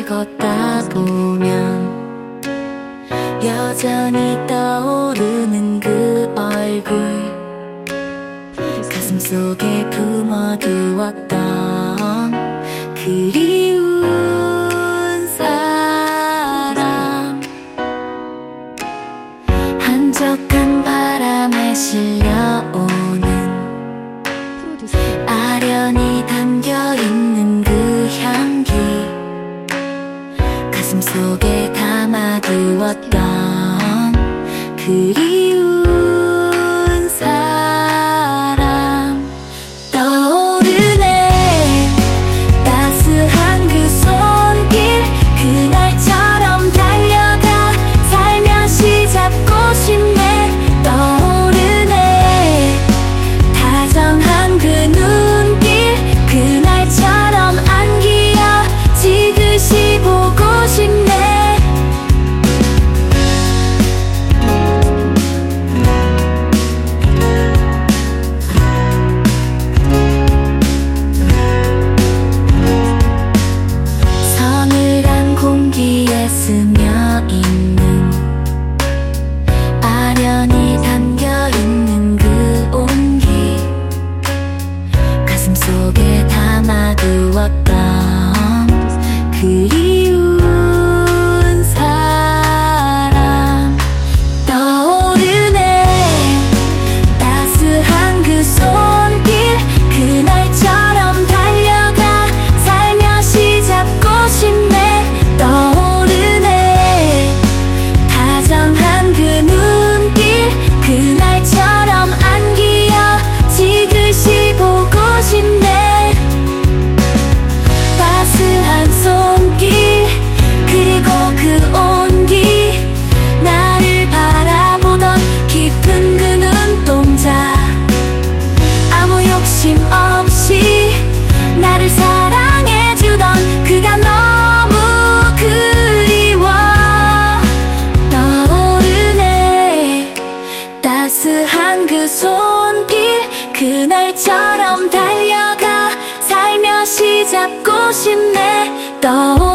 걷다 보면 여전히 떠오르는 그 얼굴, 가슴속에 품어두었던 그리운 사람. 한적한 바람에 실려오는 아련히 담겨있는 그 향기, 가슴속에 담아두었던 그리운 사람. 떠오르네 따스한 그 손길, 그날처럼 달려가 살며시 잡고 싶네. 떠오르네 다정한 그 눈길, 그날처럼 안기어 지그시 보고 싶네. 서늘한 공기에 스며있는 아련히 담겨있는 그 온기, 가슴속에 담아두었던 그리운 사람. 떠오르네 따스한 그 손길, 그날처럼 달려가 살며시 잡고 싶네. 떠오르네 다정한 그 눈길, 그날처럼 안기어 지그시 보고 싶네. 따스한 손길 그리고 그 온기, 나를 바라보던 깊은 그 눈동자, 아무 욕심 없이 나를 사랑해주던 그가 너무 그리워. 떠오르네 따스한 그 손길, 그날처럼 달려가 살며시 잡고 싶네.